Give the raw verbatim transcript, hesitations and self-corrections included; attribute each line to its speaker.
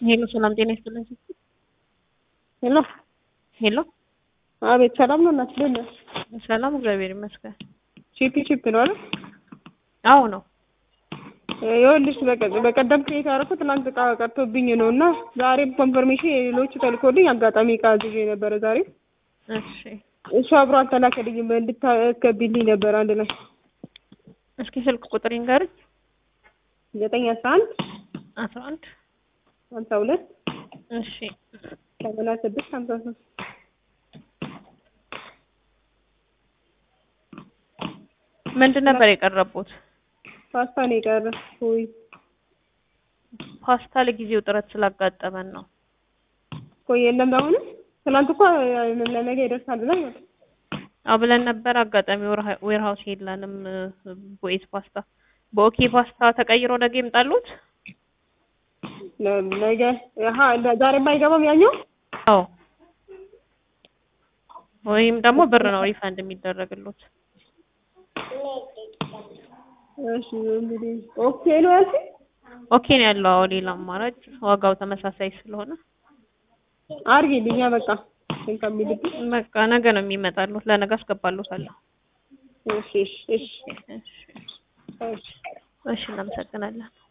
Speaker 1: ሄሎ ሰላም ጤና ይስጥልኝ።
Speaker 2: ሄሎ
Speaker 1: ሄሎ
Speaker 2: አቤት፣ ሰላም ነው እናት? ደህና
Speaker 1: ሰላም እግዚአብሔር ይመስገን።
Speaker 2: ቺፒ ቺፕ ነው አይደል?
Speaker 1: አዎ ነው።
Speaker 2: ይኸውልሽ በቀደም ከየት ያደረኩት ትናንት ዕቃ ቀርቶብኝ ነው እና ዛሬም ኮንፈርሜሽን የሌሎቹ ተልኮልኝ አጋጣሚ ዕቃ አዝዤ ነበረ ዛሬ።
Speaker 1: እሺ
Speaker 2: እሱ አብሮ አልተላከልኝም እንድታስገቢልኝ ነበር አንድ ላይ።
Speaker 1: እስኪ ስልክ ቁጥር ይንገርኝ።
Speaker 2: ዘጠኝ አስራ አንድ
Speaker 1: አስራ አንድ
Speaker 2: ሀምሳ ሁለት
Speaker 1: እሺ
Speaker 2: ሰማንያ ስድስት ሀምሳ ሶስት
Speaker 1: ምንድን ነበር የቀረቡት?
Speaker 2: ፓስታ ነው የቀረ። ሆይ
Speaker 1: ፓስታ ለጊዜው ጥረት ስላጋጠመን ነው።
Speaker 2: ቆይ የለም አሁን ትናንት እኮ ለነገ ይደርሳል ብለን ነበር።
Speaker 1: አዎ ብለን ነበር። አጋጣሚ ዌርሃውስ የለንም። ቦይስ ፓስታ በኦኬ ፓስታ ተቀይሮ ነገ ይምጣሉት።
Speaker 2: ነገ አሃ ዛሬ የማይገባም ያኛው።
Speaker 1: አዎ ወይም ደግሞ ብር ነው ሪፈንድ የሚደረግሉት።
Speaker 2: እሺ እንግዲህ ኦኬ ነው ያልኩኝ።
Speaker 1: ኦኬ ነው ያለው። አዎ ሌላ አማራጭ ዋጋው ተመሳሳይ ስለሆነ
Speaker 2: አርጊልኛ በቃ እንከሚልብኝ።
Speaker 1: በቃ ነገ ነው የሚመጣሉት። ለነገ አስገባሉታለሁ።
Speaker 2: እሺ እሺ እሺ
Speaker 1: እሺ እሺ እናመሰግናለን።